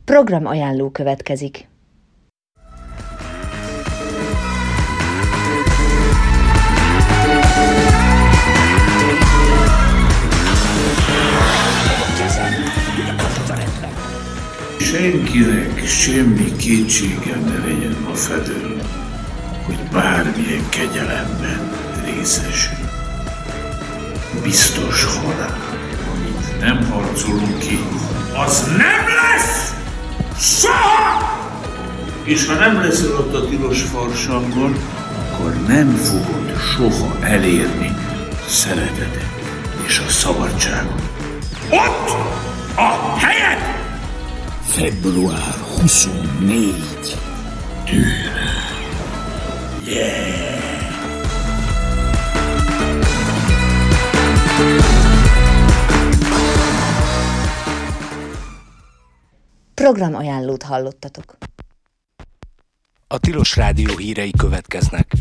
Program ajánló következik. Senkinek semmi kétségem ne legyen afelől, hogy bármilyen kegyelemben részesül. Biztos halál, amit nem harcolunk ki, az nem lesz! Soha! És ha nem leszel ott a tilos farsangon, akkor nem fogod soha elérni a szeretetet és a szabadságot. Ott a helyed! Február 24. Tűnő. Yeah! Program ajánlót hallottatok. A Tilos Rádió hírei következnek.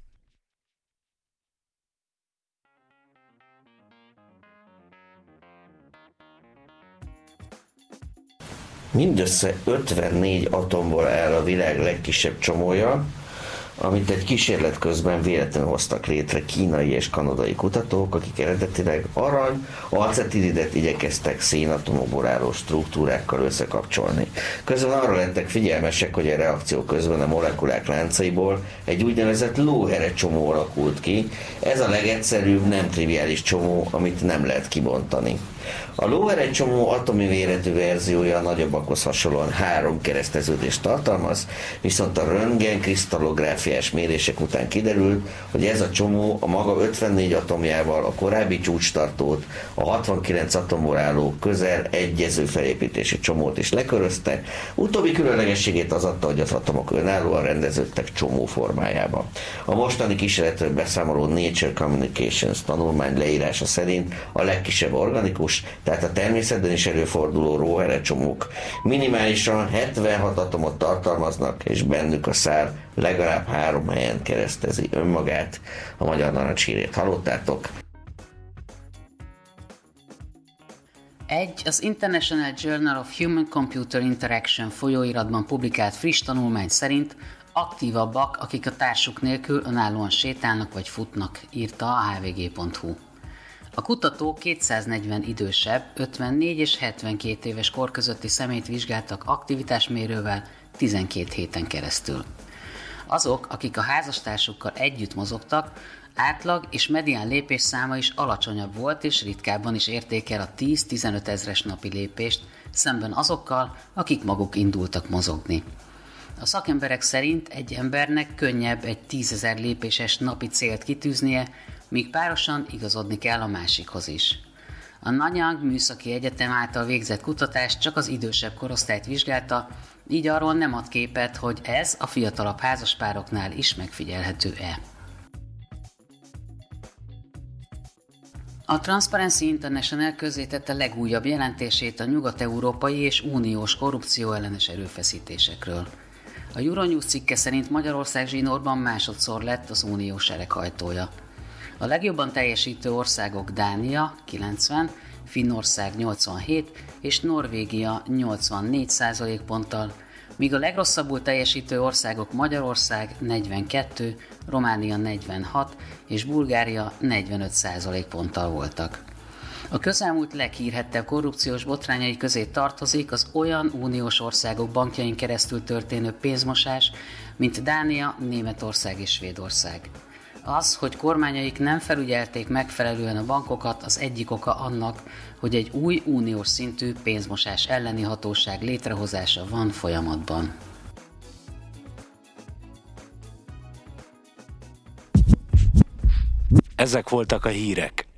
Mindössze 54 atomból áll a világ legkisebb csomója, amit egy kísérlet közben véletlenül hoztak létre kínai és kanadai kutatók, akik eredetileg arany, acetilidet igyekeztek szénatomokból álló struktúrákkal összekapcsolni. Közben arra lettek figyelmesek, hogy a reakció közben a molekulák láncaiból egy úgynevezett lóhere csomó alakult ki. Ez a legegyszerűbb, nem triviális csomó, amit nem lehet kibontani. A lóhere csomó atomi méretű verziója a nagyobbakhoz hasonlóan 3 kereszteződést tartalmaz, viszont a röntgen krisztallográfiás mérések után kiderült, hogy ez a csomó a maga 54 atomjával a korábbi csúcstartót, a 69 atomból álló közel egyező felépítési csomót is lekörözte. Utóbbi különlegességét az adta, hogy az atomok önállóan rendeződtek csomó formájában. A mostani kísérletről beszámoló Nature Communications tanulmány leírása szerint a legkisebb organikus, tehát a természetben is előforduló lóhere csomók minimálisan 76 atomot tartalmaznak, és bennük a szár legalább 3 helyen keresztezi önmagát. A Magyar Narancs hírét hallottátok. Az International Journal of Human-Computer Interaction folyóiratban publikált friss tanulmány szerint aktívabbak, akik a társuk nélkül önállóan sétálnak vagy futnak, írta a hvg.hu. A kutatók 240 idősebb, 54 és 72 éves kor közötti személyt vizsgáltak aktivitásmérővel 12 héten keresztül. Azok, akik a házastársukkal együtt mozogtak, átlag és medián lépésszáma is alacsonyabb volt, és ritkábban is érték el a 10-15 ezres napi lépést, szemben azokkal, akik maguk indultak mozogni. A szakemberek szerint egy embernek könnyebb egy 10 000 lépéses napi célt kitűznie, míg párosan igazodni kell a másikhoz is. A Nanyang Műszaki Egyetem által végzett kutatás csak az idősebb korosztályt vizsgálta, így arról nem ad képet, hogy ez a fiatalabb házaspároknál is megfigyelhető-e. A Transparency International közzétette legújabb jelentését a nyugat-európai és uniós korrupcióellenes erőfeszítésekről. A Euronews cikke szerint Magyarország zsinórban másodszor lett az unió sereghajtója. A legjobban teljesítő országok Dánia 90, Finnország 87 és Norvégia 84% ponttal, míg a legrosszabbul teljesítő országok Magyarország 42, Románia 46 és Bulgária 45% ponttal voltak. A közelmúlt leghírhettebb korrupciós botrányai közé tartozik az olyan uniós országok bankjain keresztül történő pénzmosás, mint Dánia, Németország és Svédország. Az, hogy kormányaik nem felügyelték megfelelően a bankokat, az egyik oka annak, hogy egy új uniós szintű pénzmosás elleni hatóság létrehozása van folyamatban. Ezek voltak a hírek.